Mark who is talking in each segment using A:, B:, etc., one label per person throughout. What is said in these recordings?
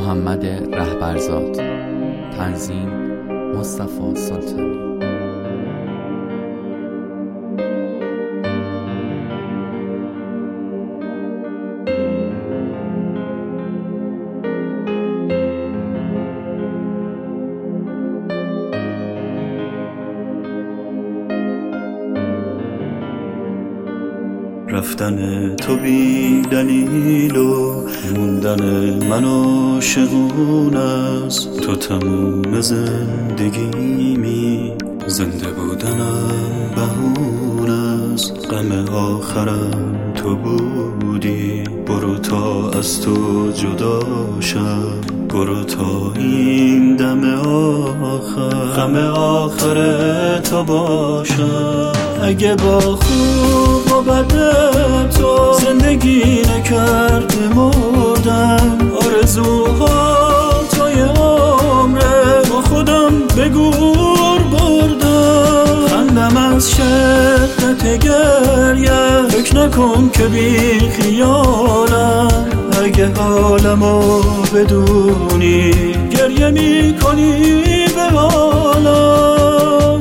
A: محمد رهبرزاد. تنظیم مصطفی سلطانی.
B: رفتن تو بی دلیل و موندن من عاشقون است. تو تموم زندگیمی، زنده بودنم بهونه است. غم آخرم تو بودی، برو تا از تو جدا شم. برو تا این دم آخر غم آخر تو باشم. اگه با خوب و بد تو زندگی نکرد مردم، آرزوها توی عمره با خودم به گور بردم. خندم از شدت گریه، فکر نکن که بی خیالم. اگه حالمو بدونی گریه میکنی به حالم.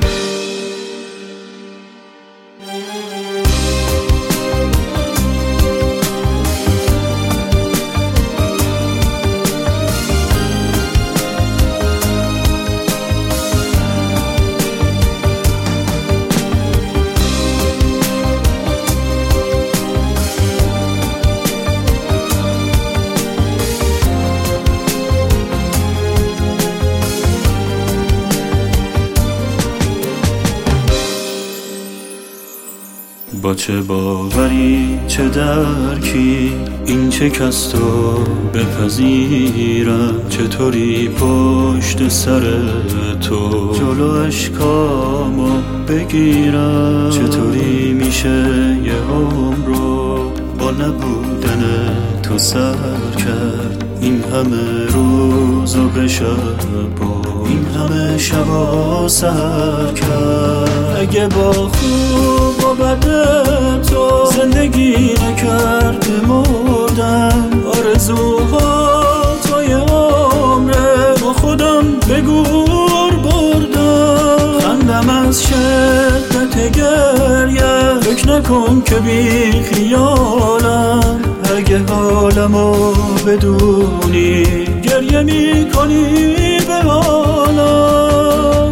B: با چه باوری چه درکی این شکست رو بپذیرم؟ چطوری پشت سر تو جلو اشکامو بگیرم؟ چطوری میشه یه عمر رو با نبودن تو سر کرد؟ این همه روز و به شب و این همه شب و سر کرد. اگه با خوب و بد تو زندگی نکرد مردم، آرزوها توی عمره با خودم به گور بردم. خندم از شدت گریه، فکر نکن که بی خیالم. اگه حالمو بدونی گریه میکنی به حالم.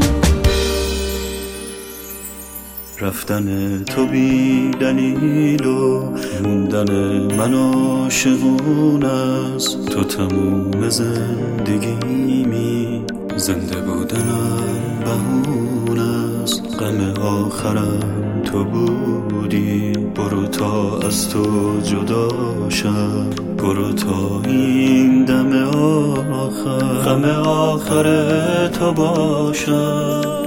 B: رفتن تو بی دلیل و موندن من عاشقون است. تو تموم زندگیمی، زنده بودنم بهونه است. غم آخرم تو بودی، برو تا از تو جدا شم. برو تا این دم آخر غم آخر تو باشم.